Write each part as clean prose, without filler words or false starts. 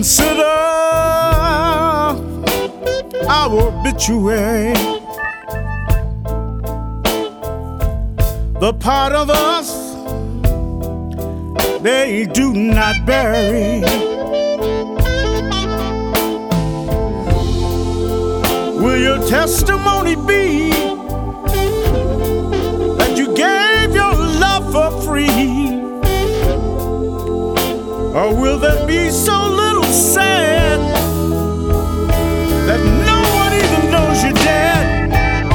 Consider our obituary, the part of us they do not bury. Will your testimony be that you gave your love for free? Or will there be so little sad that no one even knows you're dead?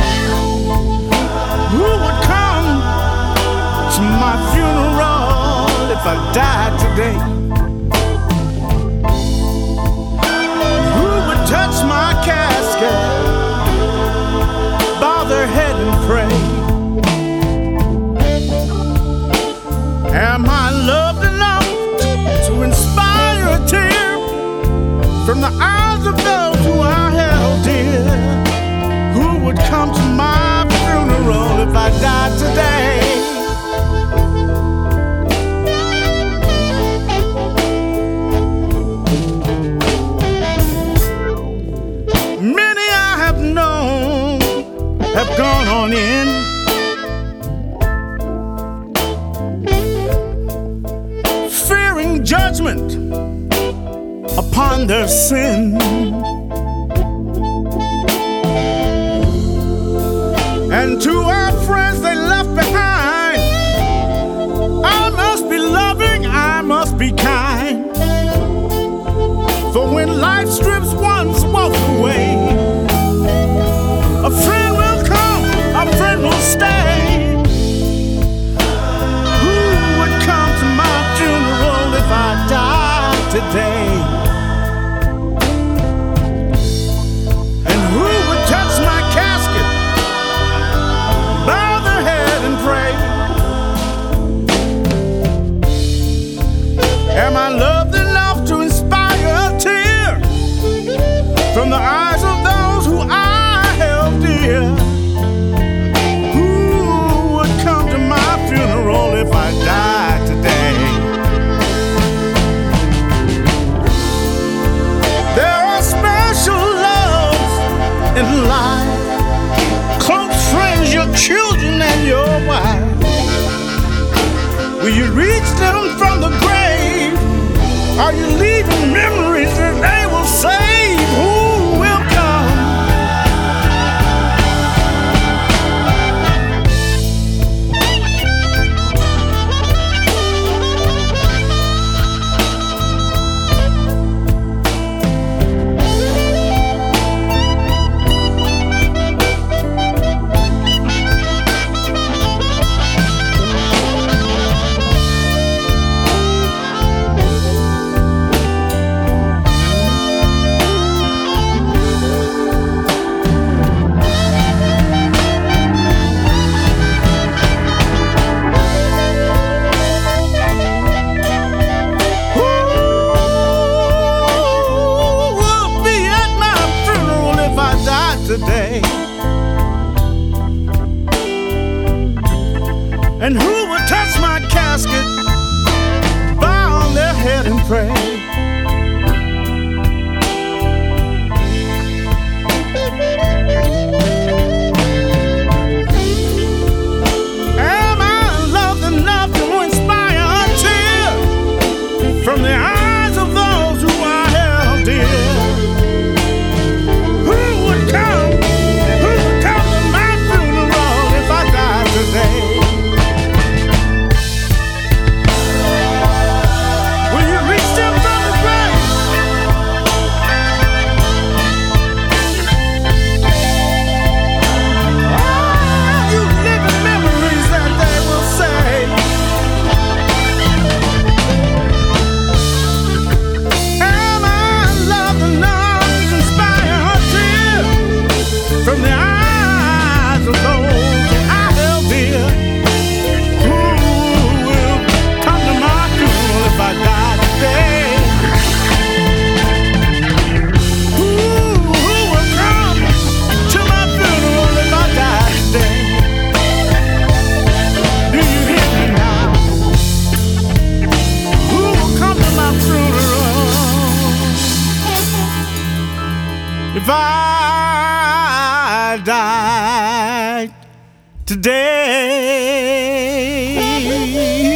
Who would come to my funeral if I died today? Who would touch my casket, bow their head and pray? Am I loved enough to inspire a tear from the eyes of those who I held dear? Who would come to my funeral if I died today? Many I have known have gone on in, fearing judgment upon their sin. And to our friends they left behind, I must be loving, I must be kind. For when life strips one's wealth away, a friend will come, a friend will stay. Who would come to my funeral if I died today? And who would touch my casket, bow their head and pray? Am I loved enough to inspire a tear from the eyes of those who I held dear? Who would come to my funeral if I died today? There are special loves in life, close friends, your children and your wife. Will you reach them from the grave? Are you leaving memories that they will save? Who will come? Today, and who would touch my casket, bow on their head and pray? Am I loved enough to inspire a tear from the eyes of those who I held dear? Will you reach them from the if I died today.